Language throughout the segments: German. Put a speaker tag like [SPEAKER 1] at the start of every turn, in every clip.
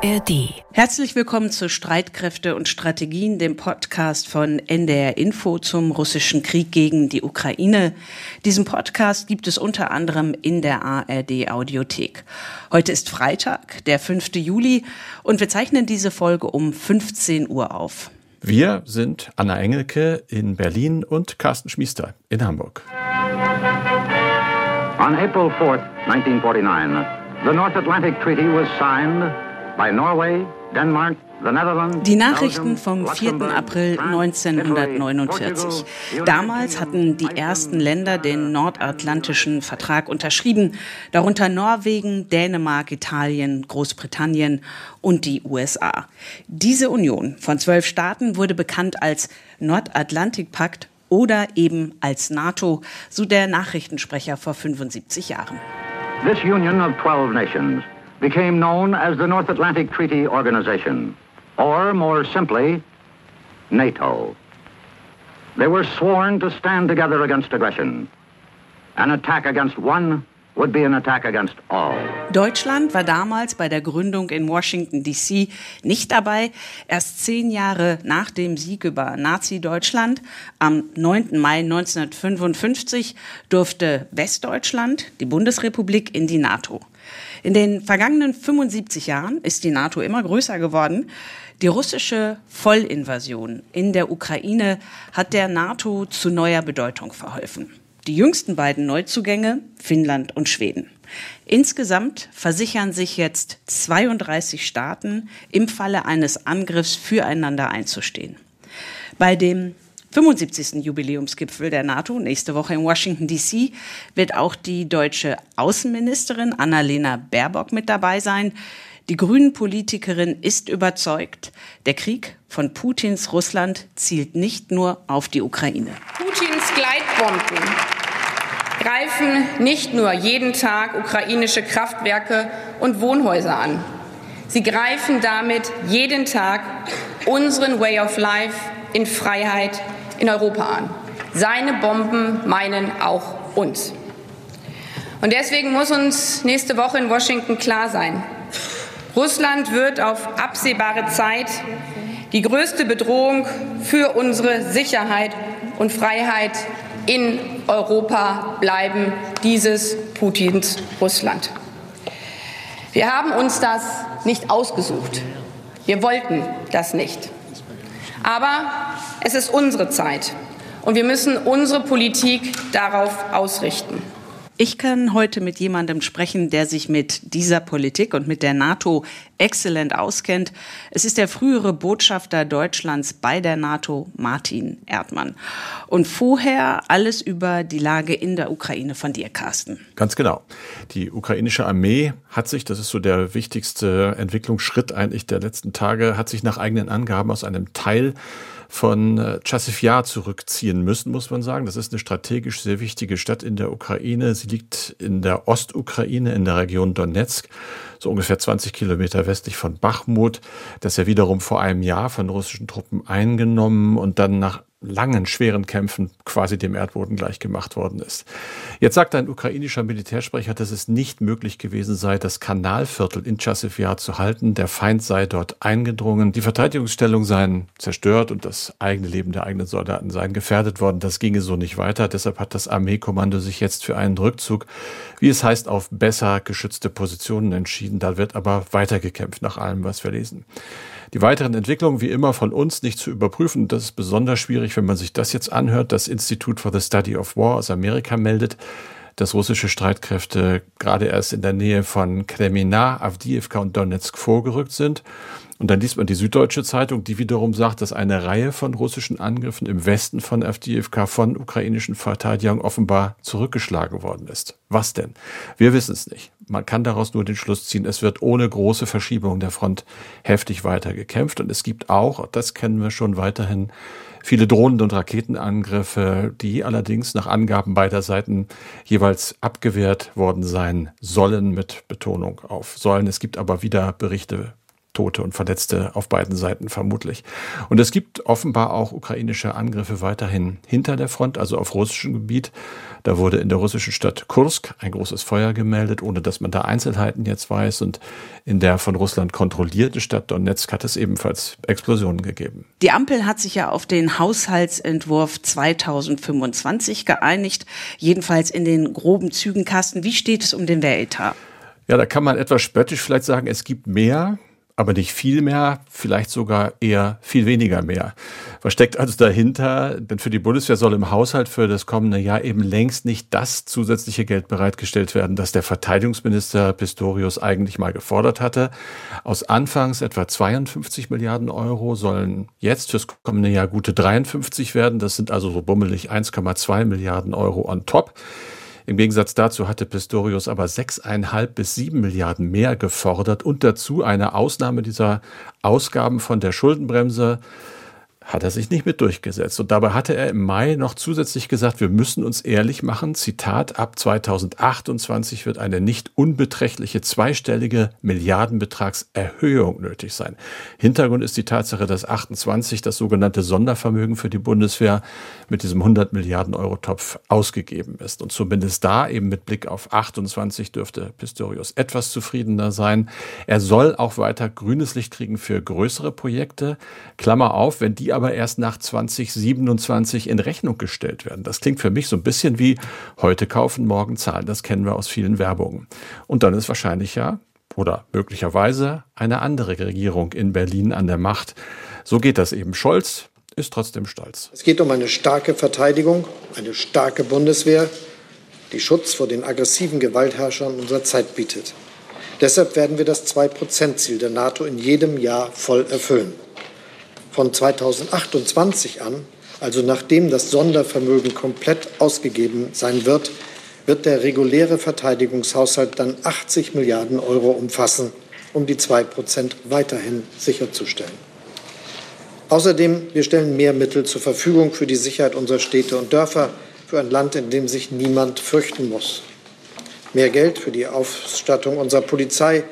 [SPEAKER 1] ARD.
[SPEAKER 2] Herzlich willkommen zu Streitkräfte und Strategien, dem Podcast von NDR Info zum russischen Krieg gegen die Ukraine. Diesen Podcast gibt es unter anderem in der ARD Audiothek. Heute ist Freitag, der 5. Juli, und wir zeichnen diese Folge um 15 Uhr auf.
[SPEAKER 3] Wir sind Anna Engelke in Berlin und Carsten Schmiester in Hamburg.
[SPEAKER 4] On April 4th, 1949, the North Atlantic Treaty was signed by Norway, Denmark, the Netherlands.
[SPEAKER 2] Die Nachrichten vom 4. April 1949. Damals hatten die ersten Länder den Nordatlantischen Vertrag unterschrieben, darunter Norwegen, Dänemark, Italien, Großbritannien und die USA. Diese Union von 12 Staaten wurde bekannt als Nordatlantikpakt oder eben als NATO, so der Nachrichtensprecher vor 75 Jahren.
[SPEAKER 4] This union of 12 nations became known as the North Atlantic Treaty Organization, or more simply, NATO. They were sworn to stand together against aggression. An attack against one would be an attack against all.
[SPEAKER 2] Deutschland war damals bei der Gründung in Washington, D.C. nicht dabei. Erst 10 Jahre nach dem Sieg über Nazi-Deutschland, am 9. Mai 1955, durfte Westdeutschland, die Bundesrepublik, in die NATO. In den vergangenen 75 Jahren ist die NATO immer größer geworden. Die russische Vollinvasion in der Ukraine hat der NATO zu neuer Bedeutung verholfen. Die jüngsten beiden Neuzugänge, Finnland und Schweden. Insgesamt versichern sich jetzt 32 Staaten, im Falle eines Angriffs füreinander einzustehen. Bei dem 75. Jubiläumsgipfel der NATO nächste Woche in Washington, D.C. wird auch die deutsche Außenministerin Annalena Baerbock mit dabei sein. Die Grünen-Politikerin ist überzeugt, der Krieg von Putins Russland zielt nicht nur auf die Ukraine.
[SPEAKER 5] Putins Gleitbomben greifen nicht nur jeden Tag ukrainische Kraftwerke und Wohnhäuser an. Sie greifen damit jeden Tag unseren Way of Life in Freiheit in Europa an. Seine Bomben meinen auch uns. Und deswegen muss uns nächste Woche in Washington klar sein: Russland wird auf absehbare Zeit die größte Bedrohung für unsere Sicherheit und Freiheit in Europa bleiben, dieses Putins Russland. Wir haben uns das nicht ausgesucht. Wir wollten das nicht. Aber es ist unsere Zeit und wir müssen unsere Politik darauf ausrichten.
[SPEAKER 2] Ich kann heute mit jemandem sprechen, der sich mit dieser Politik und mit der NATO exzellent auskennt. Es ist der frühere Botschafter Deutschlands bei der NATO, Martin Erdmann. Und vorher alles über die Lage in der Ukraine von dir, Carsten.
[SPEAKER 3] Ganz genau. Die ukrainische Armee hat sich, das ist so der wichtigste Entwicklungsschritt eigentlich der letzten Tage, hat sich nach eigenen Angaben aus einem Teil von Chasiv Yar zurückziehen müssen, muss man sagen. Das ist eine strategisch sehr wichtige Stadt in der Ukraine. Sie liegt in der Ostukraine, in der Region Donetsk, so ungefähr 20 Kilometer westlich von Bachmut. Das ist ja wiederum vor einem Jahr von russischen Truppen eingenommen und dann nach langen, schweren Kämpfen quasi dem Erdboden gleichgemacht worden ist. Jetzt sagt ein ukrainischer Militärsprecher, dass es nicht möglich gewesen sei, das Kanalviertel in Chasiv Yar zu halten. Der Feind sei dort eingedrungen. Die Verteidigungsstellungen seien zerstört und das eigene Leben der eigenen Soldaten seien gefährdet worden. Das ginge so nicht weiter. Deshalb hat das Armeekommando sich jetzt für einen Rückzug, wie es heißt, auf besser geschützte Positionen entschieden. Da wird aber weitergekämpft, nach allem, was wir lesen. Die weiteren Entwicklungen wie immer von uns nicht zu überprüfen. Das ist besonders schwierig, wenn man sich das jetzt anhört. Das Institute for the Study of War aus Amerika meldet, dass russische Streitkräfte gerade erst in der Nähe von Kremina, Awdijiwka und Donetsk vorgerückt sind. Und dann liest man die Süddeutsche Zeitung, die wiederum sagt, dass eine Reihe von russischen Angriffen im Westen von Awdijiwka von ukrainischen Verteidigern offenbar zurückgeschlagen worden ist. Was denn? Wir wissen es nicht. Man kann daraus nur den Schluss ziehen, es wird ohne große Verschiebung der Front heftig weiter gekämpft. Und es gibt auch, das kennen wir schon weiterhin, viele Drohnen- und Raketenangriffe, die allerdings nach Angaben beider Seiten jeweils abgewehrt worden sein sollen, mit Betonung auf sollen. Es gibt aber wieder Berichte Tote und Verletzte auf beiden Seiten vermutlich. Und es gibt offenbar auch ukrainische Angriffe weiterhin hinter der Front, also auf russischem Gebiet. Da wurde in der russischen Stadt Kursk ein großes Feuer gemeldet, ohne dass man da Einzelheiten jetzt weiß. Und in der von Russland kontrollierten Stadt Donetsk hat es ebenfalls Explosionen gegeben.
[SPEAKER 2] Die Ampel hat sich ja auf den Haushaltsentwurf 2025 geeinigt, jedenfalls in den groben Zügen. Carsten, wie steht es um den Wehretat?
[SPEAKER 3] Ja, da kann man etwas spöttisch vielleicht sagen, es gibt mehr, aber nicht viel mehr, vielleicht sogar eher viel weniger mehr. Was steckt also dahinter? Denn für die Bundeswehr soll im Haushalt für das kommende Jahr eben längst nicht das zusätzliche Geld bereitgestellt werden, das der Verteidigungsminister Pistorius eigentlich mal gefordert hatte. Aus anfangs etwa 52 Milliarden Euro sollen jetzt fürs kommende Jahr gute 53 werden. Das sind also so bummelig 1,2 Milliarden Euro on top. Im Gegensatz dazu hatte Pistorius aber 6,5 bis 7 Milliarden mehr gefordert und dazu eine Ausnahme dieser Ausgaben von der Schuldenbremse. Hat er sich nicht mit durchgesetzt. Und dabei hatte er im Mai noch zusätzlich gesagt, wir müssen uns ehrlich machen, Zitat, ab 2028 wird eine nicht unbeträchtliche zweistellige Milliardenbetragserhöhung nötig sein. Hintergrund ist die Tatsache, dass 28 das sogenannte Sondervermögen für die Bundeswehr mit diesem 100 Milliarden Euro Topf ausgegeben ist. Und zumindest da, eben mit Blick auf 28, dürfte Pistorius etwas zufriedener sein. Er soll auch weiter grünes Licht kriegen für größere Projekte. Klammer auf, wenn die aber erst nach 2027 in Rechnung gestellt werden. Das klingt für mich so ein bisschen wie heute kaufen, morgen zahlen. Das kennen wir aus vielen Werbungen. Und dann ist wahrscheinlich ja oder möglicherweise eine andere Regierung in Berlin an der Macht. So geht das eben. Scholz ist trotzdem stolz.
[SPEAKER 1] Es geht um eine starke Verteidigung, eine starke Bundeswehr, die Schutz vor den aggressiven Gewaltherrschern unserer Zeit bietet. Deshalb werden wir das 2%-Ziel der NATO in jedem Jahr voll erfüllen. Von 2028 an, also nachdem das Sondervermögen komplett ausgegeben sein wird, wird der reguläre Verteidigungshaushalt dann 80 Milliarden Euro umfassen, um die 2% weiterhin sicherzustellen. Außerdem, wir stellen mehr Mittel zur Verfügung für die Sicherheit unserer Städte und Dörfer, für ein Land, in dem sich niemand fürchten muss. Mehr Geld für die Ausstattung unserer Polizei,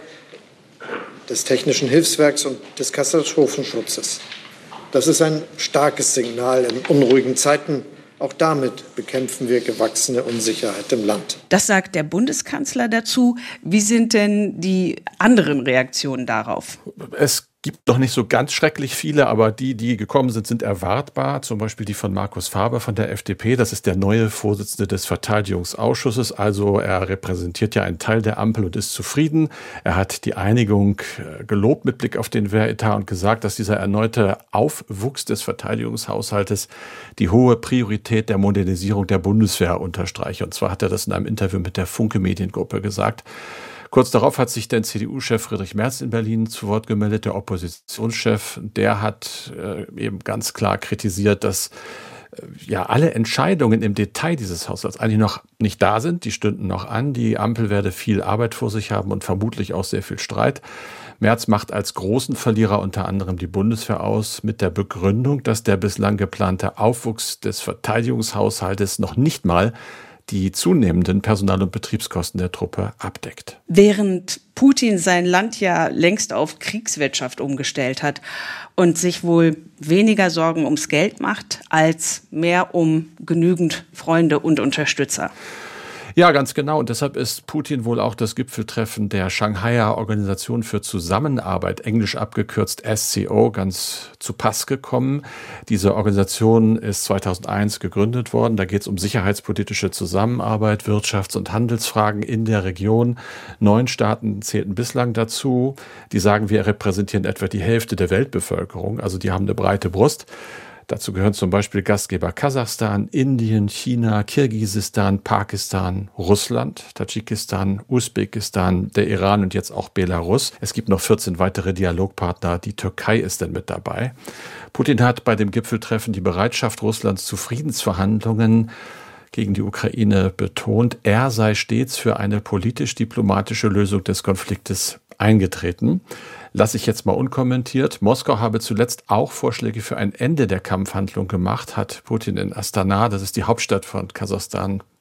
[SPEAKER 1] des Technischen Hilfswerks und des Katastrophenschutzes. Das ist ein starkes Signal in unruhigen Zeiten. Auch damit bekämpfen wir gewachsene Unsicherheit im Land.
[SPEAKER 2] Das sagt der Bundeskanzler dazu. Wie sind denn die anderen Reaktionen darauf?
[SPEAKER 3] Es gibt noch nicht so ganz schrecklich viele, aber die gekommen sind, sind erwartbar. Zum Beispiel die von Markus Faber von der FDP. Das ist der neue Vorsitzende des Verteidigungsausschusses. Also er repräsentiert ja einen Teil der Ampel und ist zufrieden. Er hat die Einigung gelobt mit Blick auf den Wehretat und gesagt, dass dieser erneute Aufwuchs des Verteidigungshaushaltes die hohe Priorität der Modernisierung der Bundeswehr unterstreiche. Und zwar hat er das in einem Interview mit der Funke Mediengruppe gesagt. Kurz darauf hat sich der CDU-Chef Friedrich Merz in Berlin zu Wort gemeldet, der Oppositionschef. Der hat eben ganz klar kritisiert, dass alle Entscheidungen im Detail dieses Haushalts eigentlich noch nicht da sind. Die stünden noch an. Die Ampel werde viel Arbeit vor sich haben und vermutlich auch sehr viel Streit. Merz macht als großen Verlierer unter anderem die Bundeswehr aus, mit der Begründung, dass der bislang geplante Aufwuchs des Verteidigungshaushaltes noch nicht mal die zunehmenden Personal- und Betriebskosten der Truppe abdeckt.
[SPEAKER 2] Während Putin sein Land ja längst auf Kriegswirtschaft umgestellt hat und sich wohl weniger Sorgen ums Geld macht, als mehr um genügend Freunde und Unterstützer.
[SPEAKER 3] Ja, ganz genau. Und deshalb ist Putin wohl auch das Gipfeltreffen der Shanghaier Organisation für Zusammenarbeit, englisch abgekürzt SCO, ganz zu Pass gekommen. Diese Organisation ist 2001 gegründet worden. Da geht es um sicherheitspolitische Zusammenarbeit, Wirtschafts- und Handelsfragen in der Region. 9 Staaten zählten bislang dazu. Die sagen, wir repräsentieren etwa die Hälfte der Weltbevölkerung. Also die haben eine breite Brust. Dazu gehören zum Beispiel Gastgeber Kasachstan, Indien, China, Kirgisistan, Pakistan, Russland, Tadschikistan, Usbekistan, der Iran und jetzt auch Belarus. Es gibt noch 14 weitere Dialogpartner. Die Türkei ist dann mit dabei. Putin hat bei dem Gipfeltreffen die Bereitschaft Russlands zu Friedensverhandlungen gegen die Ukraine betont. Er sei stets für eine politisch-diplomatische Lösung des Konfliktes eingetreten. Lasse ich jetzt mal unkommentiert. Moskau habe zuletzt auch Vorschläge für ein Ende der Kampfhandlung gemacht, hat Putin in Astana, das ist die Hauptstadt von Kasachstan,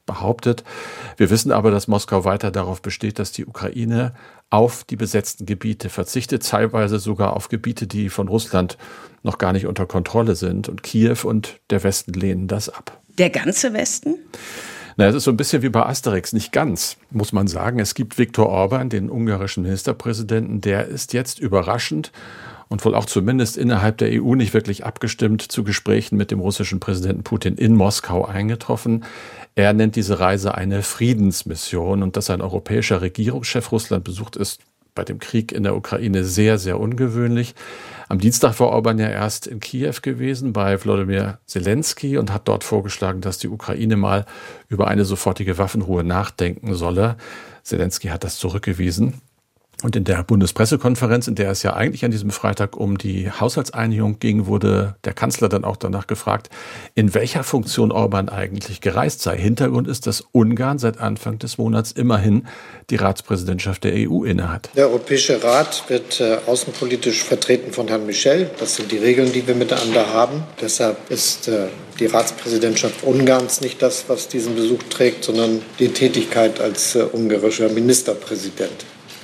[SPEAKER 3] behauptet. Wir wissen aber, dass Moskau weiter darauf besteht, dass die Ukraine auf die besetzten Gebiete verzichtet, teilweise sogar auf Gebiete, die von Russland noch gar nicht unter Kontrolle sind. Und Kiew und der Westen lehnen das ab.
[SPEAKER 2] Der ganze Westen?
[SPEAKER 3] Na, es ist so ein bisschen wie bei Asterix, nicht ganz, muss man sagen. Es gibt Viktor Orban, den ungarischen Ministerpräsidenten, der ist jetzt überraschend und wohl auch zumindest innerhalb der EU nicht wirklich abgestimmt zu Gesprächen mit dem russischen Präsidenten Putin in Moskau eingetroffen. Er nennt diese Reise eine Friedensmission und dass ein europäischer Regierungschef Russland besucht, ist bei dem Krieg in der Ukraine sehr, sehr ungewöhnlich. Am Dienstag war Orban ja erst in Kiew gewesen bei Wladimir Zelensky und hat dort vorgeschlagen, dass die Ukraine mal über eine sofortige Waffenruhe nachdenken solle. Zelensky hat das zurückgewiesen. Und in der Bundespressekonferenz, in der es ja eigentlich an diesem Freitag um die Haushaltseinigung ging, wurde der Kanzler dann auch danach gefragt, in welcher Funktion Orban eigentlich gereist sei. Hintergrund ist, dass Ungarn seit Anfang des Monats immerhin die Ratspräsidentschaft der EU innehat.
[SPEAKER 1] Der Europäische Rat wird außenpolitisch vertreten von Herrn Michel. Das sind die Regeln, die wir miteinander haben. Deshalb ist die Ratspräsidentschaft Ungarns nicht das, was diesen Besuch trägt, sondern die Tätigkeit als ungarischer Ministerpräsident.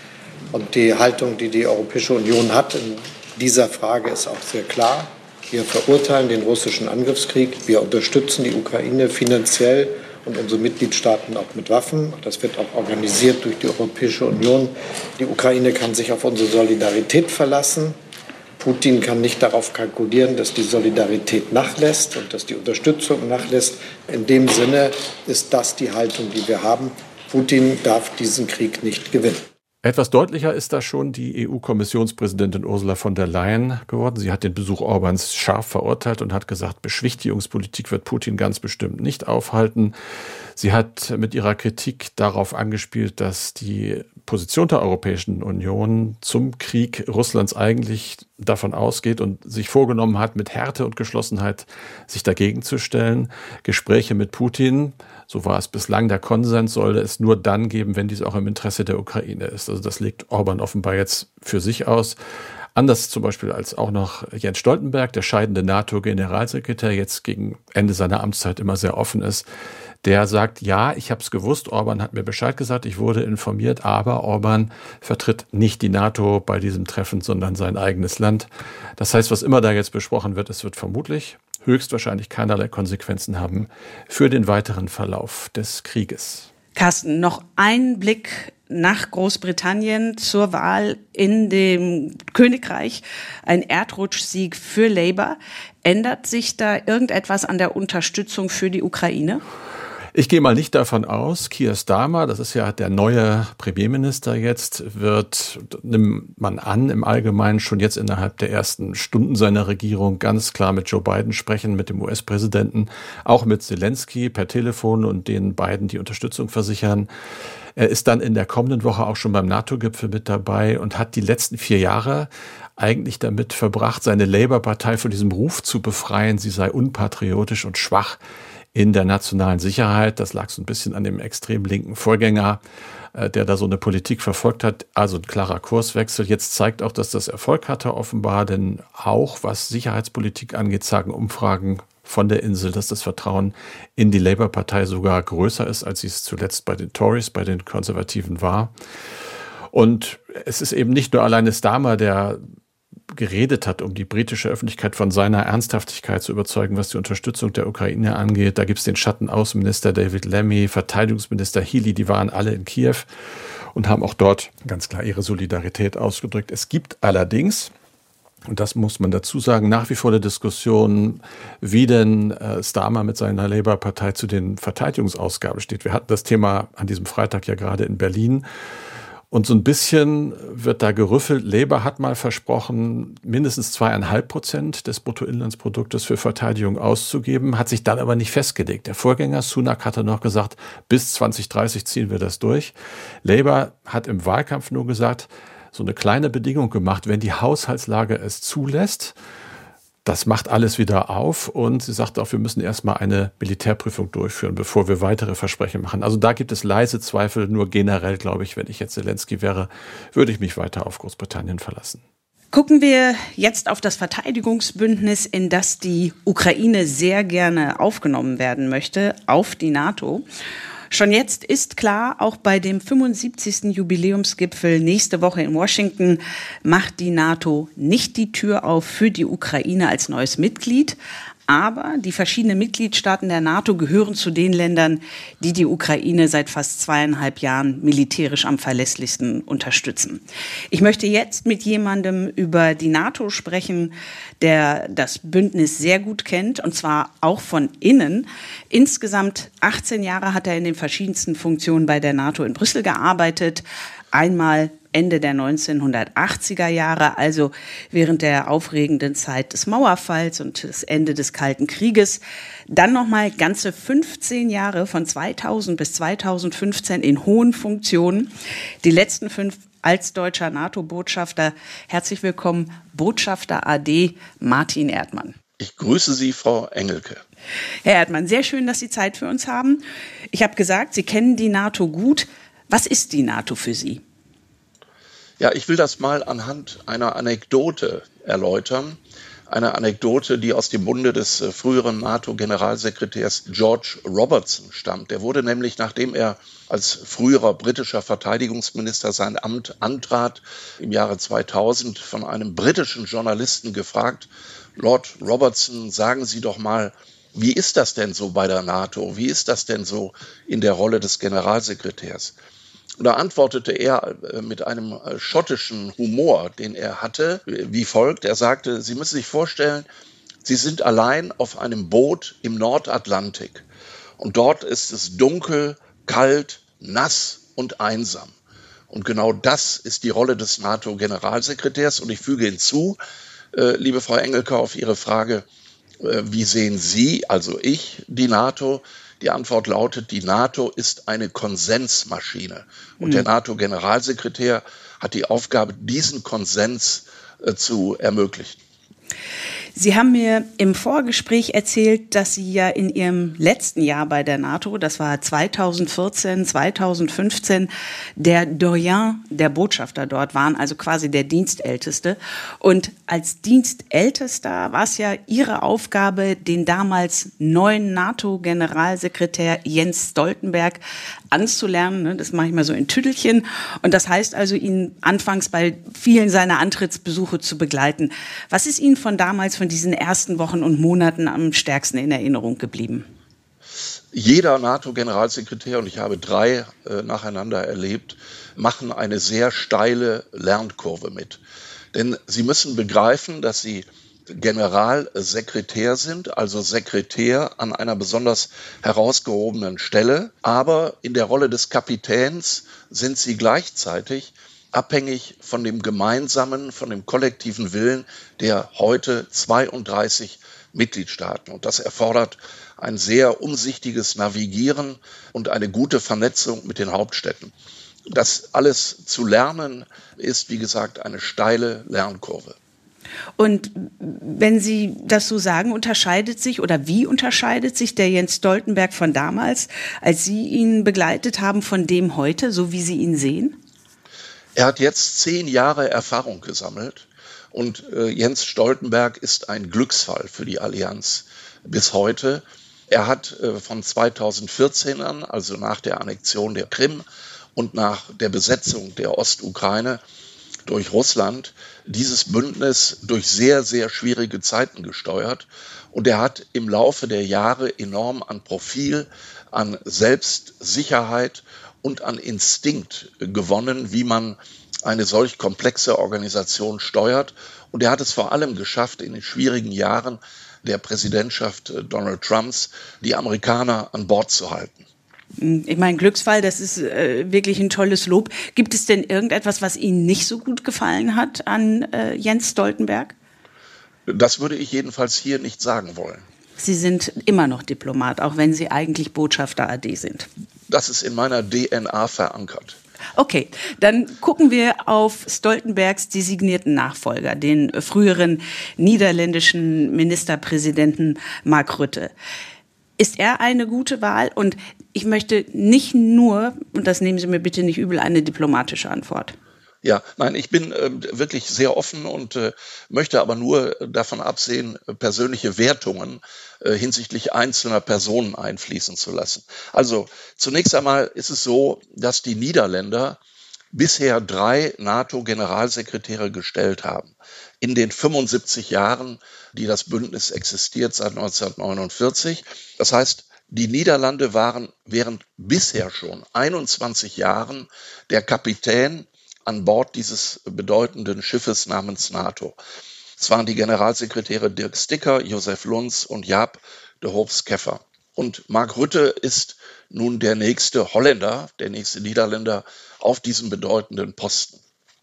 [SPEAKER 1] Und die Haltung, die die Europäische Union hat in dieser Frage, ist auch sehr klar. Wir verurteilen den russischen Angriffskrieg. Wir unterstützen die Ukraine finanziell und unsere Mitgliedstaaten auch mit Waffen. Das wird auch organisiert durch die Europäische Union. Die Ukraine kann sich auf unsere Solidarität verlassen. Putin kann nicht darauf kalkulieren, dass die Solidarität nachlässt und dass die Unterstützung nachlässt. In dem Sinne ist das die Haltung, die wir haben. Putin darf diesen Krieg nicht gewinnen.
[SPEAKER 3] Etwas deutlicher ist da schon die EU-Kommissionspräsidentin Ursula von der Leyen geworden. Sie hat den Besuch Orbans scharf verurteilt und hat gesagt, Beschwichtigungspolitik wird Putin ganz bestimmt nicht aufhalten. Sie hat mit ihrer Kritik darauf angespielt, dass die Position der Europäischen Union zum Krieg Russlands eigentlich davon ausgeht und sich vorgenommen hat, mit Härte und Geschlossenheit sich dagegen zu stellen. Gespräche mit Putin, so war es bislang der Konsens, solle es nur dann geben, wenn dies auch im Interesse der Ukraine ist. Also das legt Orban offenbar jetzt für sich aus. Anders zum Beispiel als auch noch Jens Stoltenberg, der scheidende NATO-Generalsekretär, jetzt gegen Ende seiner Amtszeit immer sehr offen ist. Der sagt, ja, ich habe es gewusst, Orban hat mir Bescheid gesagt, ich wurde informiert, aber Orban vertritt nicht die NATO bei diesem Treffen, sondern sein eigenes Land. Das heißt, was immer da jetzt besprochen wird, es wird vermutlich höchstwahrscheinlich keinerlei Konsequenzen haben für den weiteren Verlauf des Krieges.
[SPEAKER 2] Carsten, noch ein Blick nach Großbritannien zur Wahl in dem Königreich. Ein Erdrutschsieg für Labour. Ändert sich da irgendetwas an der Unterstützung für die Ukraine?
[SPEAKER 3] Ich gehe mal nicht davon aus, Keir Starmer, das ist ja der neue Premierminister jetzt, wird, nimmt man an, im Allgemeinen schon jetzt innerhalb der ersten Stunden seiner Regierung ganz klar mit Joe Biden sprechen, mit dem US-Präsidenten, auch mit Zelensky per Telefon und den beiden die Unterstützung versichern. Er ist dann in der kommenden Woche auch schon beim NATO-Gipfel mit dabei und hat die letzten 4 Jahre eigentlich damit verbracht, seine Labour-Partei von diesem Ruf zu befreien, sie sei unpatriotisch und schwach in der nationalen Sicherheit. Das lag so ein bisschen an dem extrem linken Vorgänger, der da so eine Politik verfolgt hat. Also ein klarer Kurswechsel. Jetzt zeigt auch, dass das Erfolg hatte offenbar, denn auch was Sicherheitspolitik angeht, sagen Umfragen von der Insel, dass das Vertrauen in die Labour-Partei sogar größer ist, als es zuletzt bei den Tories, bei den Konservativen war. Und es ist eben nicht nur alleine Starmer, der geredet hat, um die britische Öffentlichkeit von seiner Ernsthaftigkeit zu überzeugen, was die Unterstützung der Ukraine angeht. Da gibt es den Schattenaußenminister David Lammy, Verteidigungsminister Healey, die waren alle in Kiew und haben auch dort ganz klar ihre Solidarität ausgedrückt. Es gibt allerdings, und das muss man dazu sagen, nach wie vor eine Diskussion, wie denn Starmer mit seiner Labour-Partei zu den Verteidigungsausgaben steht. Wir hatten das Thema an diesem Freitag ja gerade in Berlin. Und so ein bisschen wird da gerüffelt. Labour hat mal versprochen, mindestens 2,5% des Bruttoinlandsproduktes für Verteidigung auszugeben, hat sich dann aber nicht festgelegt. Der Vorgänger Sunak hatte noch gesagt, bis 2030 ziehen wir das durch. Labour hat im Wahlkampf nur gesagt, so eine kleine Bedingung gemacht, wenn die Haushaltslage es zulässt. Das macht alles wieder auf und sie sagt auch, wir müssen erstmal eine Militärprüfung durchführen, bevor wir weitere Versprechen machen. Also da gibt es leise Zweifel, nur generell, glaube ich, wenn ich jetzt Zelensky wäre, würde ich mich weiter auf Großbritannien verlassen.
[SPEAKER 2] Gucken wir jetzt auf das Verteidigungsbündnis, in das die Ukraine sehr gerne aufgenommen werden möchte, auf die NATO. Schon jetzt ist klar, auch bei dem 75. Jubiläumsgipfel nächste Woche in Washington macht die NATO nicht die Tür auf für die Ukraine als neues Mitglied. Aber die verschiedenen Mitgliedstaaten der NATO gehören zu den Ländern, die die Ukraine seit fast 2,5 Jahren militärisch am verlässlichsten unterstützen. Ich möchte jetzt mit jemandem über die NATO sprechen, der das Bündnis sehr gut kennt, und zwar auch von innen. Insgesamt 18 Jahre hat er in den verschiedensten Funktionen bei der NATO in Brüssel gearbeitet. Einmal Ende der 1980er Jahre, also während der aufregenden Zeit des Mauerfalls und des Ende des Kalten Krieges. Dann nochmal ganze 15 Jahre von 2000 bis 2015 in hohen Funktionen. Die letzten 5 als deutscher NATO-Botschafter. Herzlich willkommen, Botschafter AD Martin Erdmann.
[SPEAKER 6] Ich grüße Sie, Frau Engelke.
[SPEAKER 2] Herr Erdmann, sehr schön, dass Sie Zeit für uns haben. Ich habe gesagt, Sie kennen die NATO gut. Was ist die NATO für Sie?
[SPEAKER 6] Ja, ich will das mal anhand einer Anekdote erläutern. Eine Anekdote, die aus dem Munde des früheren NATO-Generalsekretärs George Robertson stammt. Der wurde nämlich, nachdem er als früherer britischer Verteidigungsminister sein Amt antrat, im Jahre 2000 von einem britischen Journalisten gefragt: Lord Robertson, sagen Sie doch mal, wie ist das denn so bei der NATO? Wie ist das denn so in der Rolle des Generalsekretärs? Und da antwortete er mit einem schottischen Humor, den er hatte, wie folgt. Er sagte: Sie müssen sich vorstellen, Sie sind allein auf einem Boot im Nordatlantik. Und dort ist es dunkel, kalt, nass und einsam. Und genau das ist die Rolle des NATO-Generalsekretärs. Und ich füge hinzu, liebe Frau Engelke, auf Ihre Frage, wie sehen Sie, also ich, die NATO? Die Antwort lautet, die NATO ist eine Konsensmaschine. Und der NATO-Generalsekretär hat die Aufgabe, diesen Konsens zu ermöglichen.
[SPEAKER 2] Sie haben mir im Vorgespräch erzählt, dass Sie ja in Ihrem letzten Jahr bei der NATO, das war 2014, 2015, der Doyen der Botschafter dort waren, also quasi der Dienstälteste. Und als Dienstältester war es ja Ihre Aufgabe, den damals neuen NATO-Generalsekretär Jens Stoltenberg anzulernen. Das mache ich mal so in Tüdelchen. Und das heißt also, ihn anfangs bei vielen seiner Antrittsbesuche zu begleiten. Was ist Ihnen von damals, von diesen ersten Wochen und Monaten am stärksten in Erinnerung geblieben?
[SPEAKER 6] Jeder NATO-Generalsekretär, und ich habe 3 nacheinander erlebt, machen eine sehr steile Lernkurve mit. Denn sie müssen begreifen, dass sie Generalsekretär sind, also Sekretär an einer besonders herausgehobenen Stelle. Aber in der Rolle des Kapitäns sind sie gleichzeitig abhängig von dem gemeinsamen, von dem kollektiven Willen der heute 32 Mitgliedstaaten. Und das erfordert ein sehr umsichtiges Navigieren und eine gute Vernetzung mit den Hauptstädten. Das alles zu lernen ist, wie gesagt, eine steile Lernkurve.
[SPEAKER 2] Und wenn Sie das so sagen, unterscheidet sich oder wie unterscheidet sich der Jens Stoltenberg von damals, als Sie ihn begleitet haben, von dem heute, so wie Sie ihn sehen?
[SPEAKER 6] Er hat jetzt 10 Jahre Erfahrung gesammelt und Jens Stoltenberg ist ein Glücksfall für die Allianz bis heute. Er hat von 2014 an, also nach der Annexion der Krim und nach der Besetzung der Ostukraine durch Russland, dieses Bündnis durch sehr, sehr schwierige Zeiten gesteuert. Und er hat im Laufe der Jahre enorm an Profil, an Selbstsicherheit und an Instinkt gewonnen, wie man eine solch komplexe Organisation steuert. Und er hat es vor allem geschafft, in den schwierigen Jahren der Präsidentschaft Donald Trumps die Amerikaner an Bord zu halten.
[SPEAKER 2] Ich meine, Glücksfall, das ist wirklich ein tolles Lob. Gibt es denn irgendetwas, was Ihnen nicht so gut gefallen hat an Jens Stoltenberg?
[SPEAKER 6] Das würde ich jedenfalls hier nicht sagen wollen.
[SPEAKER 2] Sie sind immer noch Diplomat, auch wenn Sie eigentlich Botschafter AD sind.
[SPEAKER 6] Das ist in meiner DNA verankert.
[SPEAKER 2] Okay, dann gucken wir auf Stoltenbergs designierten Nachfolger, den früheren niederländischen Ministerpräsidenten Mark Rutte. Ist er eine gute Wahl? Und ich möchte nicht nur, und das nehmen Sie mir bitte nicht übel, eine diplomatische Antwort.
[SPEAKER 6] Ja, nein, ich bin wirklich sehr offen und möchte aber nur davon absehen, persönliche Wertungen hinsichtlich einzelner Personen einfließen zu lassen. Also zunächst einmal ist es so, dass die Niederländer bisher 3 NATO-Generalsekretäre gestellt haben. In den 75 Jahren, die das Bündnis existiert, seit 1949. Das heißt, die Niederlande waren während bisher schon 21 Jahren der Kapitän an Bord dieses bedeutenden Schiffes namens NATO. Es waren die Generalsekretäre Dirk Sticker, Josef Luns und Jaap de Hoop Scheffer. Und Mark Rutte ist nun der nächste Holländer, der nächste Niederländer auf diesem bedeutenden Posten.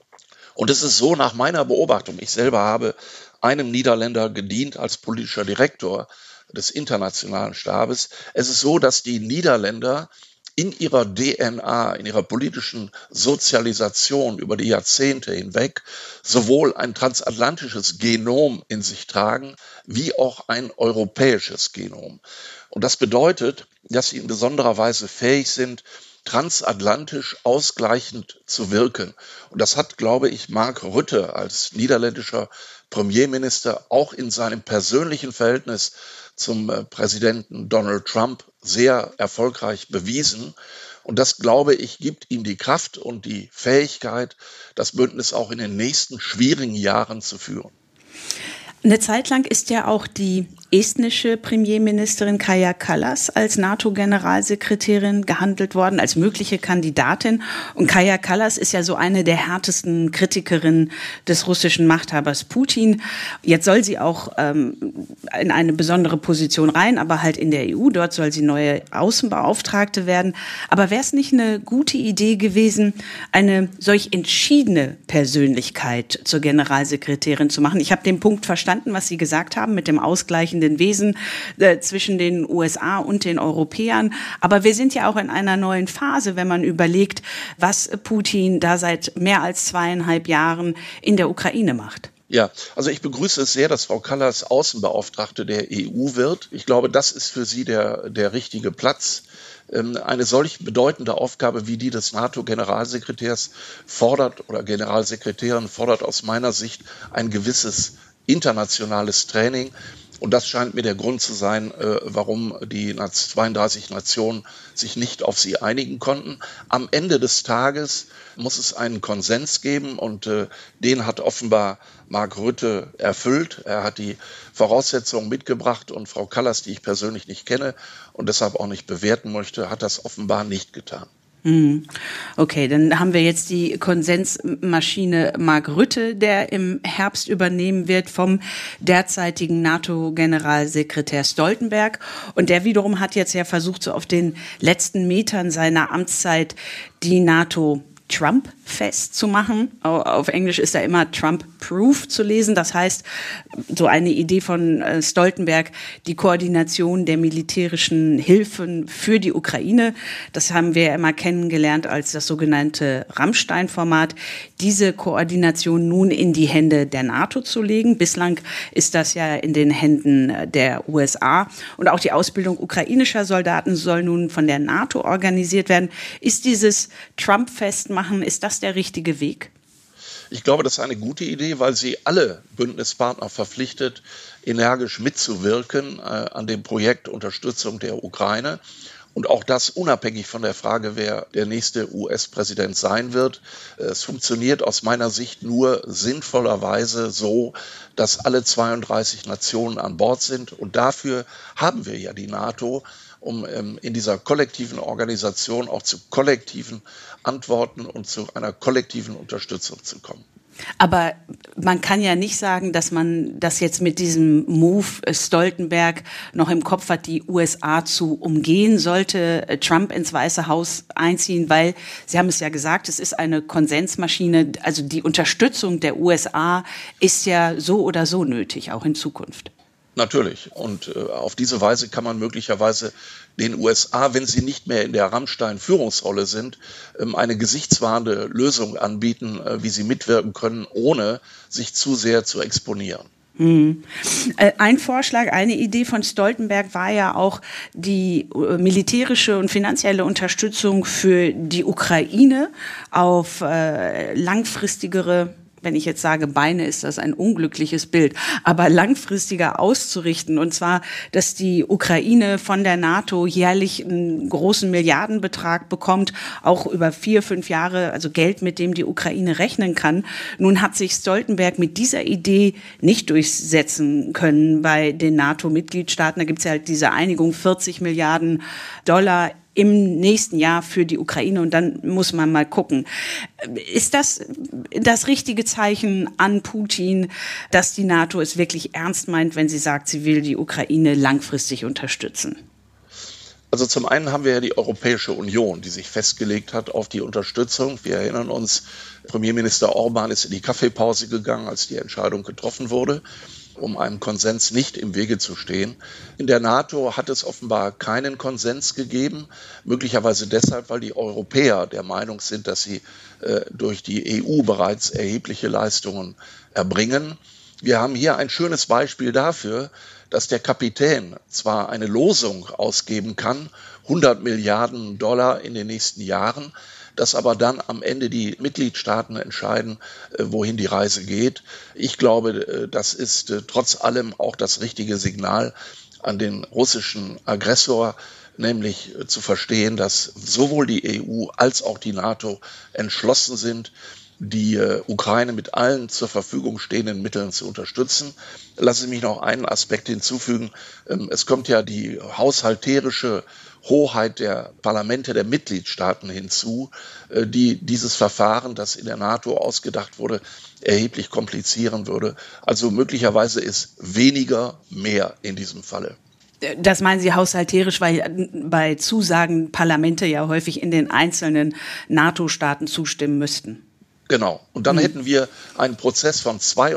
[SPEAKER 6] Und es ist so nach meiner Beobachtung, ich selber habe einem Niederländer gedient als politischer Direktor des internationalen Stabes. Es ist so, dass die Niederländer in ihrer DNA, in ihrer politischen Sozialisation über die Jahrzehnte hinweg sowohl ein transatlantisches Genom in sich tragen, wie auch ein europäisches Genom. Und das bedeutet, dass sie in besonderer Weise fähig sind, transatlantisch ausgleichend zu wirken. Und das hat, glaube ich, Mark Rutte als niederländischer Premierminister auch in seinem persönlichen Verhältnis zum Präsidenten Donald Trump sehr erfolgreich bewiesen. Und das, glaube ich, gibt ihm die Kraft und die Fähigkeit, das Bündnis auch in den nächsten schwierigen Jahren zu führen.
[SPEAKER 2] Eine Zeit lang ist ja auch die estnische Premierministerin Kaja Kallas als NATO-Generalsekretärin gehandelt worden, als mögliche Kandidatin. Und Kaja Kallas ist ja so eine der härtesten Kritikerinnen des russischen Machthabers Putin. Jetzt soll sie auch in eine besondere Position rein, aber halt in der EU. Dort soll sie neue Außenbeauftragte werden. Aber wäre es nicht eine gute Idee gewesen, eine solch entschiedene Persönlichkeit zur Generalsekretärin zu machen? Ich habe den Punkt verstanden, was Sie gesagt haben mit dem ausgleichenden Wesen zwischen den USA und den Europäern. Aber wir sind ja auch in einer neuen Phase, wenn man überlegt, was Putin da seit mehr als 2,5 Jahren in der Ukraine macht.
[SPEAKER 6] Ja, also ich begrüße es sehr, dass Frau Kallas Außenbeauftragte der EU wird. Ich glaube, das ist für sie der richtige Platz. Eine solch bedeutende Aufgabe wie die des NATO-Generalsekretärs fordert oder Generalsekretärin fordert aus meiner Sicht ein gewisses internationales Training. Und das scheint mir der Grund zu sein, warum die 32 Nationen sich nicht auf sie einigen konnten. Am Ende des Tages muss es einen Konsens geben und den hat offenbar Mark Rutte erfüllt. Er hat die Voraussetzungen mitgebracht und Frau Kallas, die ich persönlich nicht kenne und deshalb auch nicht bewerten möchte, hat das offenbar nicht getan.
[SPEAKER 2] Okay, dann haben wir jetzt die Konsensmaschine Mark Rutte, der im Herbst übernehmen wird vom derzeitigen NATO-Generalsekretär Stoltenberg. Und der wiederum hat jetzt ja versucht, so auf den letzten Metern seiner Amtszeit die NATO Trump-fest zu machen. Auf Englisch ist da immer Trump-proof zu lesen. Das heißt, so eine Idee von Stoltenberg, die Koordination der militärischen Hilfen für die Ukraine. Das haben wir ja immer kennengelernt als das sogenannte Rammstein-Format. Diese Koordination nun in die Hände der NATO zu legen. Bislang ist das ja in den Händen der USA. Und auch die Ausbildung ukrainischer Soldaten soll nun von der NATO organisiert werden. Ist dieses Trump-Fest ist das der richtige Weg?
[SPEAKER 6] Ich glaube, das ist eine gute Idee, weil sie alle Bündnispartner verpflichtet, energisch mitzuwirken an dem Projekt Unterstützung der Ukraine. Und auch das unabhängig von der Frage, wer der nächste US-Präsident sein wird. Es funktioniert aus meiner Sicht nur sinnvollerweise so, dass alle 32 Nationen an Bord sind. Und dafür haben wir ja die NATO, um in dieser kollektiven Organisation auch zu kollektiven Antworten und zu einer kollektiven Unterstützung zu kommen.
[SPEAKER 2] Aber man kann ja nicht sagen, dass man das jetzt mit diesem Move Stoltenberg noch im Kopf hat, die USA zu umgehen, sollte Trump ins Weiße Haus einziehen, weil, Sie haben es ja gesagt, es ist eine Konsensmaschine, also die Unterstützung der USA ist ja so oder so nötig, auch in Zukunft.
[SPEAKER 6] Natürlich. Und auf diese Weise kann man möglicherweise den USA, wenn sie nicht mehr in der Rammstein-Führungsrolle sind, eine gesichtswahrende Lösung anbieten, wie sie mitwirken können, ohne sich zu sehr zu exponieren.
[SPEAKER 2] Ein Vorschlag, eine Idee von Stoltenberg war ja auch die militärische und finanzielle Unterstützung für die Ukraine auf langfristigere, wenn ich jetzt sage Beine, ist das ein unglückliches Bild, aber langfristiger auszurichten. Und zwar, dass die Ukraine von der NATO jährlich einen großen Milliardenbetrag bekommt, auch über 4-5 Jahre, also Geld, mit dem die Ukraine rechnen kann. Nun hat sich Stoltenberg mit dieser Idee nicht durchsetzen können bei den NATO-Mitgliedstaaten. Da gibt es ja halt diese Einigung, 40 Milliarden Dollar im nächsten Jahr für die Ukraine, und dann muss man mal gucken. Ist das das richtige Zeichen an Putin, dass die NATO es wirklich ernst meint, wenn sie sagt, sie will die Ukraine langfristig unterstützen?
[SPEAKER 6] Also zum einen haben wir ja die Europäische Union, die sich festgelegt hat auf die Unterstützung. Wir erinnern uns, Premierminister Orban ist in die Kaffeepause gegangen, als die Entscheidung getroffen wurde, um einem Konsens nicht im Wege zu stehen. In der NATO hat es offenbar keinen Konsens gegeben, möglicherweise deshalb, weil die Europäer der Meinung sind, dass sie durch die EU bereits erhebliche Leistungen erbringen. Wir haben hier ein schönes Beispiel dafür, dass der Kapitän zwar eine Losung ausgeben kann, 100 Milliarden Dollar in den nächsten Jahren, dass aber dann am Ende die Mitgliedstaaten entscheiden, wohin die Reise geht. Ich glaube, das ist trotz allem auch das richtige Signal an den russischen Aggressor, nämlich zu verstehen, dass sowohl die EU als auch die NATO entschlossen sind, die Ukraine mit allen zur Verfügung stehenden Mitteln zu unterstützen. Lassen Sie mich noch einen Aspekt hinzufügen. Es kommt ja die haushalterische Hoheit der Parlamente der Mitgliedstaaten hinzu, die dieses Verfahren, das in der NATO ausgedacht wurde, erheblich komplizieren würde. Also möglicherweise ist weniger mehr in diesem Falle.
[SPEAKER 2] Das meinen Sie haushalterisch, weil bei Zusagen Parlamente ja häufig in den einzelnen NATO-Staaten zustimmen müssten?
[SPEAKER 6] Genau. Und dann hätten wir einen Prozess von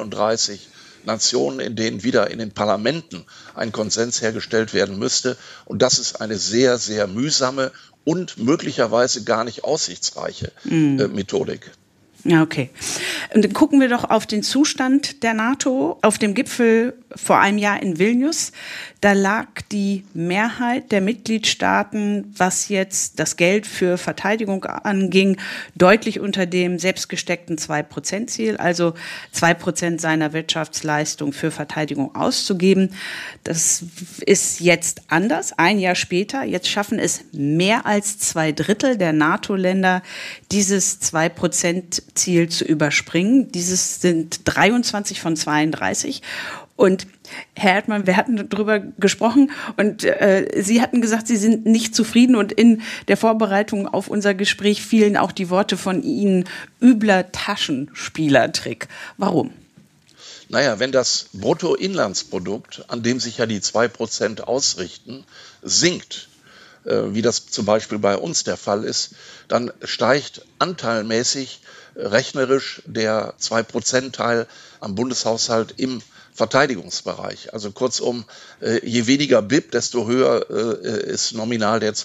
[SPEAKER 6] 32 Nationen, in denen wieder in den Parlamenten ein Konsens hergestellt werden müsste. Und das ist eine sehr, sehr mühsame und möglicherweise gar nicht aussichtsreiche Methodik.
[SPEAKER 2] Ja, okay. Und dann gucken wir doch auf den Zustand der NATO. Auf dem Gipfel vor einem Jahr in Vilnius, da lag die Mehrheit der Mitgliedstaaten, was jetzt das Geld für Verteidigung anging, deutlich unter dem selbstgesteckten 2%-Ziel, also 2% seiner Wirtschaftsleistung für Verteidigung auszugeben. Das ist jetzt anders, ein Jahr später. Jetzt schaffen es mehr als 2/3 der NATO-Länder, dieses 2%-Ziel zu überspringen. Dieses sind 23 von 32. Und Herr Erdmann, wir hatten darüber gesprochen und Sie hatten gesagt, Sie sind nicht zufrieden, und in der Vorbereitung auf unser Gespräch fielen auch die Worte von Ihnen: übler Taschenspielertrick. Warum?
[SPEAKER 6] Naja, wenn das Bruttoinlandsprodukt, an dem sich ja die 2% ausrichten, sinkt, wie das zum Beispiel bei uns der Fall ist, dann steigt anteilmäßig rechnerisch der 2%-Teil am Bundeshaushalt im Verteidigungsbereich. Also kurzum, je weniger BIP, desto höher ist nominal der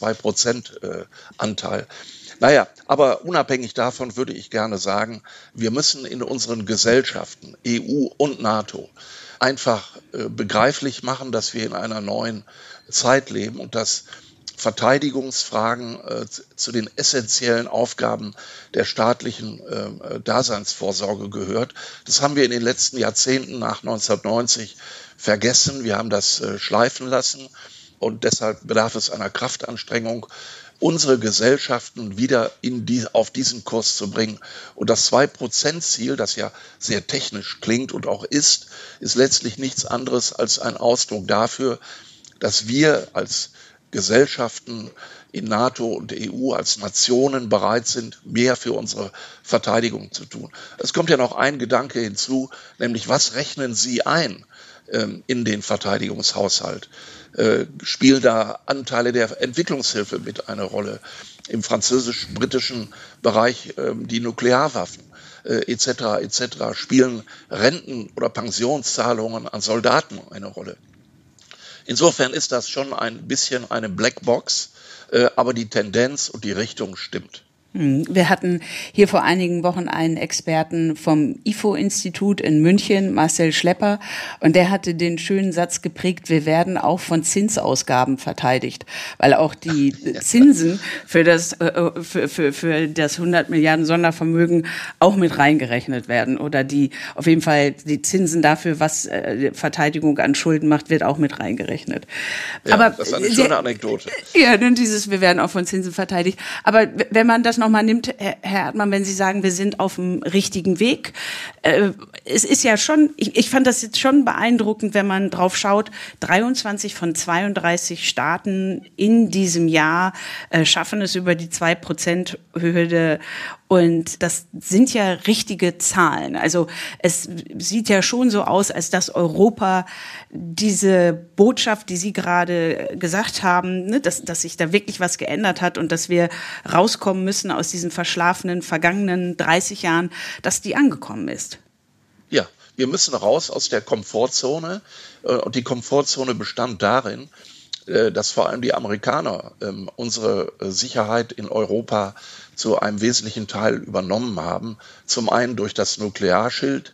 [SPEAKER 6] 2%-Anteil. Naja, aber unabhängig davon würde ich gerne sagen, wir müssen in unseren Gesellschaften, EU und NATO, einfach begreiflich machen, dass wir in einer neuen Zeit leben und dass Verteidigungsfragen zu den essentiellen Aufgaben der staatlichen Daseinsvorsorge gehört. Das haben wir in den letzten Jahrzehnten nach 1990 vergessen. Wir haben das schleifen lassen, und deshalb bedarf es einer Kraftanstrengung, unsere Gesellschaften wieder auf diesen Kurs zu bringen. Und das 2%-Ziel, das ja sehr technisch klingt und auch ist letztlich nichts anderes als ein Ausdruck dafür, dass wir als Gesellschaften in NATO und EU als Nationen bereit sind, mehr für unsere Verteidigung zu tun. Es kommt ja noch ein Gedanke hinzu, nämlich was rechnen Sie ein in den Verteidigungshaushalt? Spielen da Anteile der Entwicklungshilfe mit eine Rolle? Im französisch-britischen Bereich die Nuklearwaffen etc. Spielen Renten- oder Pensionszahlungen an Soldaten eine Rolle? Insofern ist das schon ein bisschen eine Blackbox, aber die Tendenz und die Richtung stimmt.
[SPEAKER 2] Wir hatten hier vor einigen Wochen einen Experten vom IFO-Institut in München, Marcel Schlepper, und der hatte den schönen Satz geprägt: Wir werden auch von Zinsausgaben verteidigt, weil auch die Zinsen für das 100 Milliarden Sondervermögen auch mit reingerechnet werden, oder auf jeden Fall die Zinsen dafür, was Verteidigung an Schulden macht, wird auch mit reingerechnet.
[SPEAKER 6] Ja,
[SPEAKER 2] aber
[SPEAKER 6] das ist eine schöne Anekdote.
[SPEAKER 2] Ja, denn wir werden auch von Zinsen verteidigt. Aber wenn man das nochmal nimmt, Herr Erdmann, wenn Sie sagen, wir sind auf dem richtigen Weg, es ist ja schon, ich fand das jetzt schon beeindruckend, wenn man drauf schaut, 23 von 32 Staaten in diesem Jahr schaffen es über die 2%-Hürde. Und das sind ja richtige Zahlen. Also es sieht ja schon so aus, als dass Europa diese Botschaft, die Sie gerade gesagt haben, ne, dass sich da wirklich was geändert hat und dass wir rauskommen müssen aus diesen verschlafenen, vergangenen 30 Jahren, dass die angekommen ist.
[SPEAKER 6] Ja, wir müssen raus aus der Komfortzone. Und die Komfortzone bestand darin, dass vor allem die Amerikaner unsere Sicherheit in Europa zu einem wesentlichen Teil übernommen haben. Zum einen durch den Nuklearschild,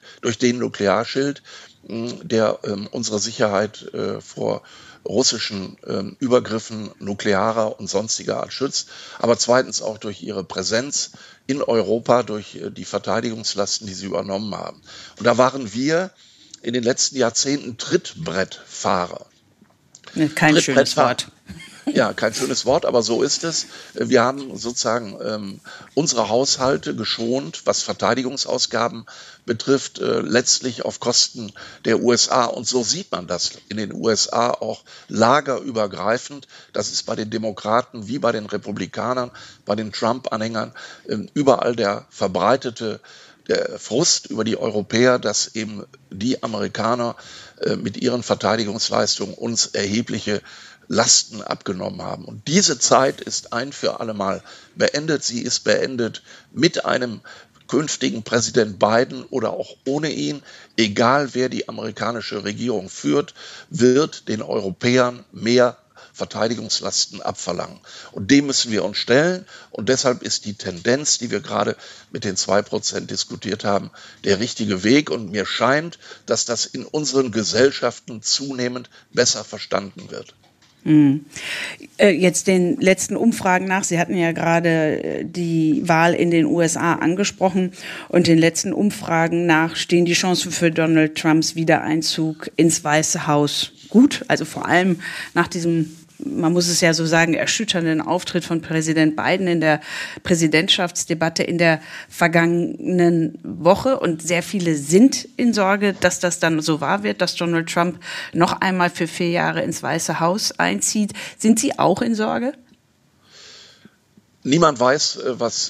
[SPEAKER 6] der unsere Sicherheit vor russischen Übergriffen nuklearer und sonstiger Art schützt, aber zweitens auch durch ihre Präsenz in Europa, durch die Verteidigungslasten, die sie übernommen haben. Und da waren wir in den letzten Jahrzehnten Trittbrettfahrer.
[SPEAKER 2] Kein schönes Wort.
[SPEAKER 6] Ja, kein schönes Wort, aber so ist es. Wir haben sozusagen unsere Haushalte geschont, was Verteidigungsausgaben betrifft, letztlich auf Kosten der USA. Und so sieht man das in den USA auch lagerübergreifend. Das ist bei den Demokraten wie bei den Republikanern, bei den Trump-Anhängern überall der verbreitete der Frust über die Europäer, dass eben die Amerikaner mit ihren Verteidigungsleistungen uns erhebliche Lasten abgenommen haben. Und diese Zeit ist ein für alle Mal beendet. Sie ist beendet mit einem künftigen Präsident Biden oder auch ohne ihn. Egal wer die amerikanische Regierung führt, wird den Europäern mehr Verteidigungslasten abverlangen. Und dem müssen wir uns stellen. Und deshalb ist die Tendenz, die wir gerade mit den 2% diskutiert haben, der richtige Weg. Und mir scheint, dass das in unseren Gesellschaften zunehmend besser verstanden wird.
[SPEAKER 2] Jetzt den letzten Umfragen nach, Sie hatten ja gerade die Wahl in den USA angesprochen, und den letzten Umfragen nach stehen die Chancen für Donald Trumps Wiedereinzug ins Weiße Haus gut, also vor allem nach diesem, man muss es ja so sagen, erschütternden Auftritt von Präsident Biden in der Präsidentschaftsdebatte in der vergangenen Woche. Und sehr viele sind in Sorge, dass das dann so wahr wird, dass Donald Trump noch einmal für 4 Jahre ins Weiße Haus einzieht. Sind Sie auch in Sorge?
[SPEAKER 6] Niemand weiß, was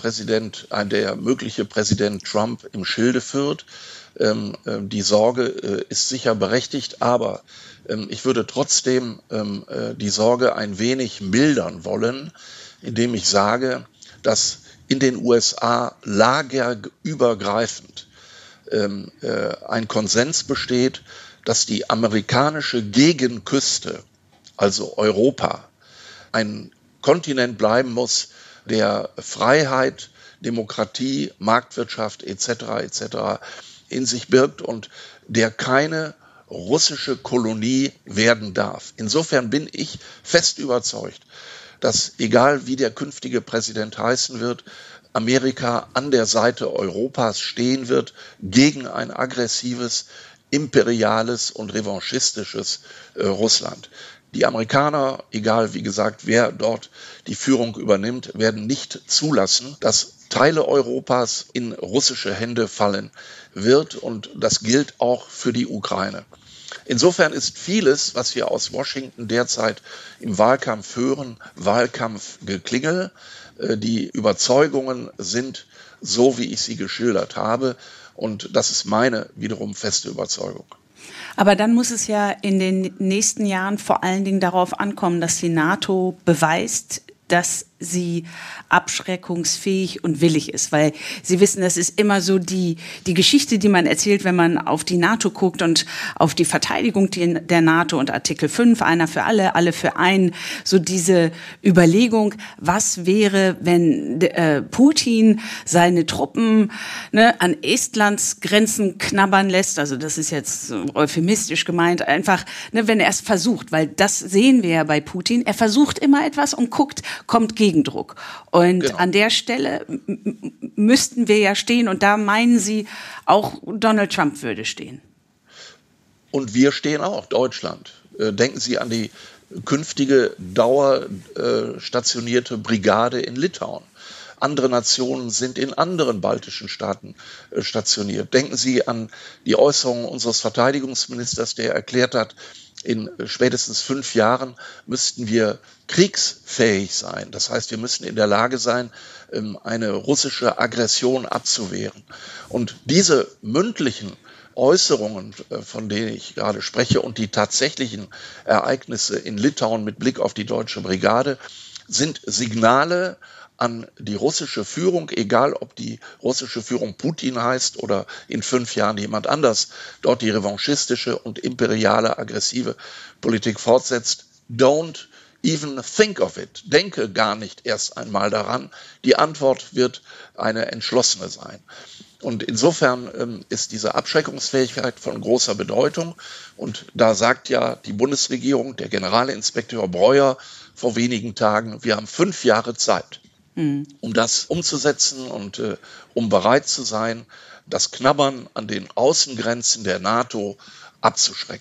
[SPEAKER 6] der mögliche Präsident Trump im Schilde führt. Die Sorge ist sicher berechtigt, aber ich würde trotzdem die Sorge ein wenig mildern wollen, indem ich sage, dass in den USA lagerübergreifend ein Konsens besteht, dass die amerikanische Gegenküste, also Europa, ein Kontinent bleiben muss, der Freiheit, Demokratie, Marktwirtschaft etc. in sich birgt und der keine russische Kolonie werden darf. Insofern bin ich fest überzeugt, dass, egal wie der künftige Präsident heißen wird, Amerika an der Seite Europas stehen wird gegen ein aggressives, imperiales und revanchistisches Russland. Die Amerikaner, egal wie gesagt, wer dort die Führung übernimmt, werden nicht zulassen, dass Teile Europas in russische Hände fallen wird, und das gilt auch für die Ukraine. Insofern ist vieles, was wir aus Washington derzeit im Wahlkampf hören, Wahlkampfgeklingel. Die Überzeugungen sind so, wie ich sie geschildert habe, und das ist meine wiederum feste Überzeugung.
[SPEAKER 2] Aber dann muss es ja in den nächsten Jahren vor allen Dingen darauf ankommen, dass die NATO beweist, dass sie abschreckungsfähig und willig ist, weil Sie wissen, das ist immer so die Geschichte, die man erzählt, wenn man auf die NATO guckt und auf die Verteidigung der NATO und Artikel 5, einer für alle, alle für einen, so diese Überlegung, was wäre, wenn Putin seine Truppen an Estlands Grenzen knabbern lässt, also das ist jetzt euphemistisch gemeint, einfach, wenn er es versucht, weil das sehen wir ja bei Putin, er versucht immer etwas und kommt Gegendruck. Und genau. An der Stelle müssten wir ja stehen und da meinen Sie, auch Donald Trump würde stehen.
[SPEAKER 6] Und wir stehen auch, Deutschland. Denken Sie an die künftige dauerstationierte Brigade in Litauen. Andere Nationen sind in anderen baltischen Staaten stationiert. Denken Sie an die Äußerungen unseres Verteidigungsministers, der erklärt hat, in spätestens 5 Jahren müssten wir kriegsfähig sein. Das heißt, wir müssen in der Lage sein, eine russische Aggression abzuwehren. Und diese mündlichen Äußerungen, von denen ich gerade spreche, und die tatsächlichen Ereignisse in Litauen mit Blick auf die deutsche Brigade sind Signale an die russische Führung, egal ob die russische Führung Putin heißt oder in 5 Jahren jemand anders dort die revanchistische und imperiale, aggressive Politik fortsetzt. Don't even think of it. Denke gar nicht erst einmal daran. Die Antwort wird eine entschlossene sein. Und insofern ist diese Abschreckungsfähigkeit von großer Bedeutung. Und da sagt ja die Bundesregierung, der Generalinspekteur Breuer vor wenigen Tagen, wir haben 5 Jahre Zeit, um das umzusetzen und um bereit zu sein, das Knabbern an den Außengrenzen der NATO abzuschrecken.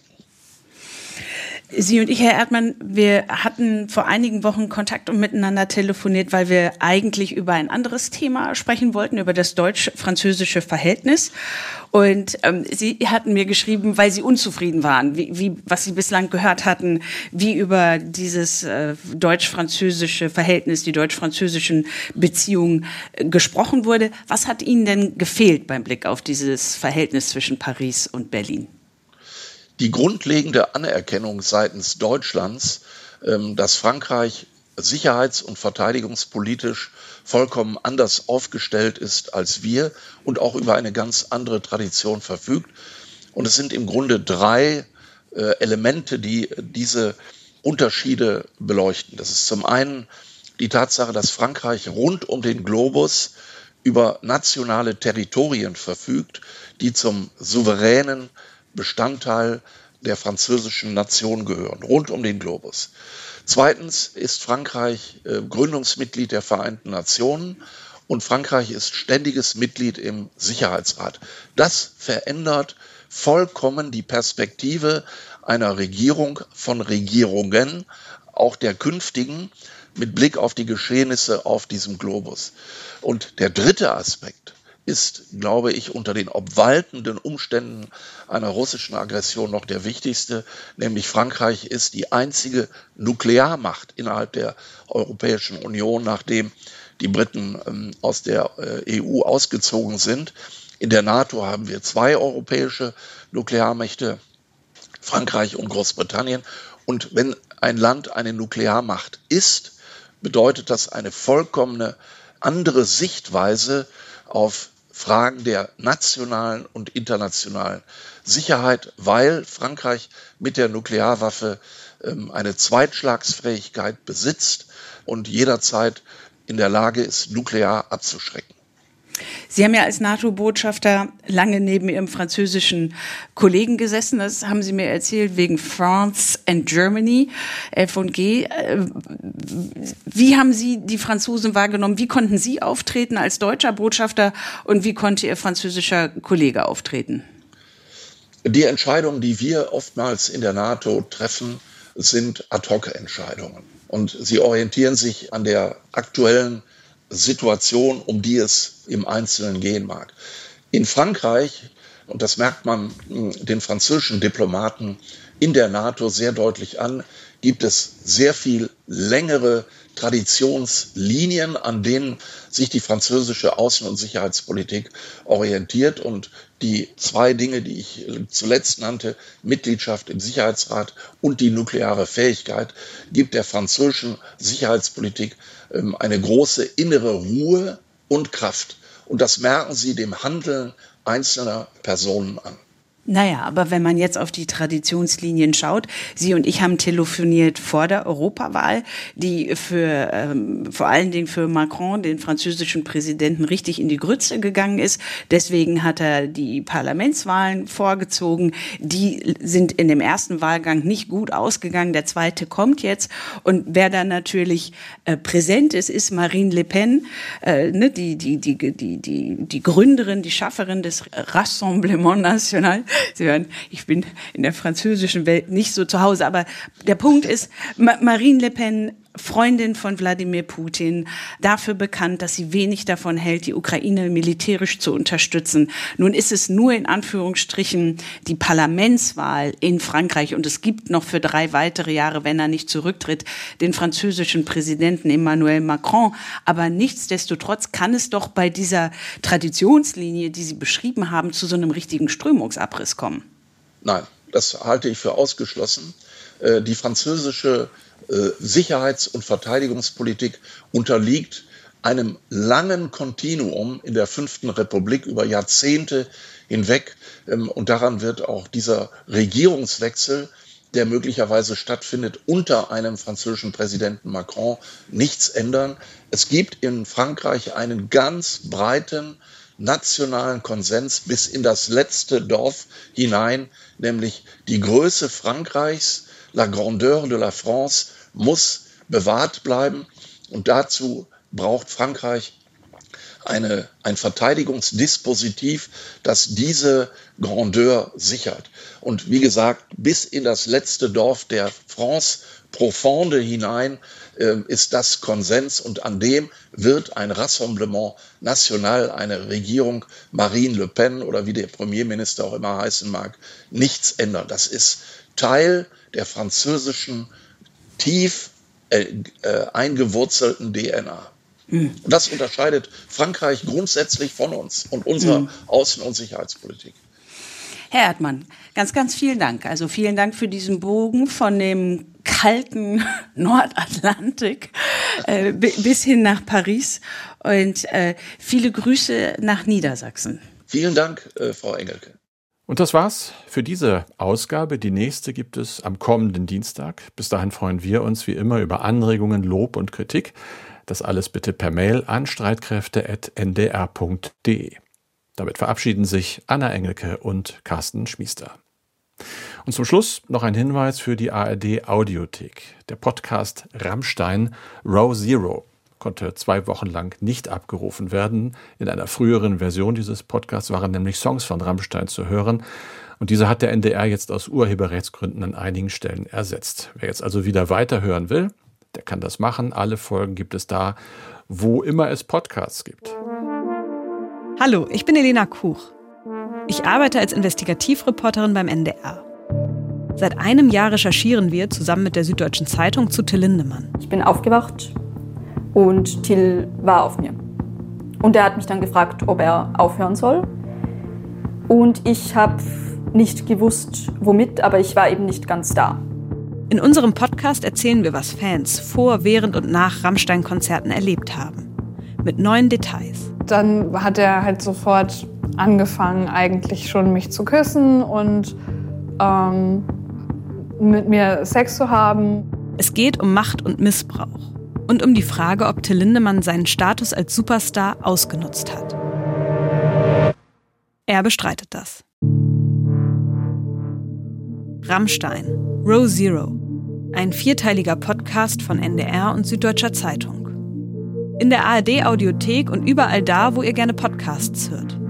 [SPEAKER 2] Sie und ich, Herr Erdmann, wir hatten vor einigen Wochen Kontakt und miteinander telefoniert, weil wir eigentlich über ein anderes Thema sprechen wollten, über das deutsch-französische Verhältnis. Und Sie hatten mir geschrieben, weil Sie unzufrieden waren, was Sie bislang gehört hatten, wie über dieses deutsch-französische Verhältnis, die deutsch-französischen Beziehungen gesprochen wurde. Was hat Ihnen denn gefehlt beim Blick auf dieses Verhältnis zwischen Paris und Berlin?
[SPEAKER 6] Die grundlegende Anerkennung seitens Deutschlands, dass Frankreich sicherheits- und verteidigungspolitisch vollkommen anders aufgestellt ist als wir und auch über eine ganz andere Tradition verfügt. Und es sind im Grunde 3 Elemente, die diese Unterschiede beleuchten. Das ist zum einen die Tatsache, dass Frankreich rund um den Globus über nationale Territorien verfügt, die zum souveränen Bestandteil der französischen Nation gehören, rund um den Globus. Zweitens ist Frankreich Gründungsmitglied der Vereinten Nationen und Frankreich ist ständiges Mitglied im Sicherheitsrat. Das verändert vollkommen die Perspektive einer Regierung, von Regierungen, auch der künftigen, mit Blick auf die Geschehnisse auf diesem Globus. Und der dritte Aspekt ist, glaube ich, unter den obwaltenden Umständen einer russischen Aggression noch der wichtigste, nämlich Frankreich ist die einzige Nuklearmacht innerhalb der Europäischen Union, nachdem die Briten aus der EU ausgezogen sind. In der NATO haben wir 2 europäische Nuklearmächte, Frankreich und Großbritannien. Und wenn ein Land eine Nuklearmacht ist, bedeutet das eine vollkommene andere Sichtweise auf Fragen der nationalen und internationalen Sicherheit, weil Frankreich mit der Nuklearwaffe eine Zweitschlagsfähigkeit besitzt und jederzeit in der Lage ist, nuklear abzuschrecken.
[SPEAKER 2] Sie haben ja als NATO-Botschafter lange neben Ihrem französischen Kollegen gesessen. Das haben Sie mir erzählt, wegen France and Germany, F&G. Wie haben Sie die Franzosen wahrgenommen? Wie konnten Sie auftreten als deutscher Botschafter und wie konnte Ihr französischer Kollege auftreten?
[SPEAKER 6] Die Entscheidungen, die wir oftmals in der NATO treffen, sind Ad-hoc-Entscheidungen. Und sie orientieren sich an der aktuellen Situation, um die es im Einzelnen gehen mag. In Frankreich, und das merkt man den französischen Diplomaten in der NATO sehr deutlich an, gibt es sehr viel längere Traditionslinien, an denen sich die französische Außen- und Sicherheitspolitik orientiert. Und die zwei Dinge, die ich zuletzt nannte, Mitgliedschaft im Sicherheitsrat und die nukleare Fähigkeit, gibt der französischen Sicherheitspolitik eine große innere Ruhe und Kraft. Und das merken Sie dem Handeln einzelner Personen an.
[SPEAKER 2] Naja, aber wenn man jetzt auf die Traditionslinien schaut, Sie und ich haben telefoniert vor der Europawahl, die vor allen Dingen für Macron, den französischen Präsidenten, richtig in die Grütze gegangen ist. Deswegen hat er die Parlamentswahlen vorgezogen. Die sind in dem ersten Wahlgang nicht gut ausgegangen. Der zweite kommt jetzt. Und wer da natürlich präsent ist, ist Marine Le Pen, die Gründerin, die Schafferin des Rassemblement National. Sie hören, ich bin in der französischen Welt nicht so zu Hause, aber der Punkt ist, Marine Le Pen, Freundin von Wladimir Putin, dafür bekannt, dass sie wenig davon hält, die Ukraine militärisch zu unterstützen. Nun ist es nur in Anführungsstrichen die Parlamentswahl in Frankreich und es gibt noch für 3 weitere Jahre, wenn er nicht zurücktritt, den französischen Präsidenten Emmanuel Macron. Aber nichtsdestotrotz kann es doch bei dieser Traditionslinie, die Sie beschrieben haben, zu so einem richtigen Strömungsabriss kommen.
[SPEAKER 6] Nein, das halte ich für ausgeschlossen. Die französische Sicherheits- und Verteidigungspolitik unterliegt einem langen Kontinuum in der 5. Republik über Jahrzehnte hinweg. Und daran wird auch dieser Regierungswechsel, der möglicherweise stattfindet unter einem französischen Präsidenten Macron, nichts ändern. Es gibt in Frankreich einen ganz breiten nationalen Konsens bis in das letzte Dorf hinein, nämlich die Größe Frankreichs, la grandeur de la France, muss bewahrt bleiben. Und dazu braucht Frankreich ein Verteidigungsdispositiv, das diese Grandeur sichert. Und wie gesagt, bis in das letzte Dorf der France profonde hinein ist das Konsens und an dem wird ein Rassemblement National, eine Regierung Marine Le Pen oder wie der Premierminister auch immer heißen mag, nichts ändern. Das ist Teil der französischen tief eingewurzelten DNA. Und das unterscheidet Frankreich grundsätzlich von uns und unserer Außen- und Sicherheitspolitik.
[SPEAKER 2] Herr Erdmann, ganz, ganz vielen Dank. Also vielen Dank für diesen Bogen von dem kalten Nordatlantik bis hin nach Paris und viele Grüße nach Niedersachsen.
[SPEAKER 6] Vielen Dank, Frau Engelke.
[SPEAKER 3] Und das war's für diese Ausgabe. Die nächste gibt es am kommenden Dienstag. Bis dahin freuen wir uns wie immer über Anregungen, Lob und Kritik. Das alles bitte per Mail an streitkräfte@ndr.de. Damit verabschieden sich Anna Engelke und Carsten Schmiester. Und zum Schluss noch ein Hinweis für die ARD-Audiothek. Der Podcast Rammstein Row Zero konnte 2 Wochen lang nicht abgerufen werden. In einer früheren Version dieses Podcasts waren nämlich Songs von Rammstein zu hören. Und diese hat der NDR jetzt aus Urheberrechtsgründen an einigen Stellen ersetzt. Wer jetzt also wieder weiterhören will, der kann das machen. Alle Folgen gibt es da, wo immer es Podcasts gibt.
[SPEAKER 7] Hallo, ich bin Elena Kuch. Ich arbeite als Investigativreporterin beim NDR. Seit einem Jahr recherchieren wir zusammen mit der Süddeutschen Zeitung zu Till Lindemann.
[SPEAKER 8] Ich bin aufgewacht und Till war auf mir. Und er hat mich dann gefragt, ob er aufhören soll. Und ich habe nicht gewusst, womit, aber ich war eben nicht ganz da.
[SPEAKER 7] In unserem Podcast erzählen wir, was Fans vor, während und nach Rammstein-Konzerten erlebt haben. Mit neuen Details.
[SPEAKER 9] Dann hat er halt sofort angefangen, eigentlich schon mich zu küssen und mit mir Sex zu haben.
[SPEAKER 7] Es geht um Macht und Missbrauch. Und um die Frage, ob Till Lindemann seinen Status als Superstar ausgenutzt hat. Er bestreitet das. Rammstein, Row Zero. Ein 4-teiliger Podcast von NDR und Süddeutscher Zeitung. In der ARD-Audiothek und überall da, wo ihr gerne Podcasts hört.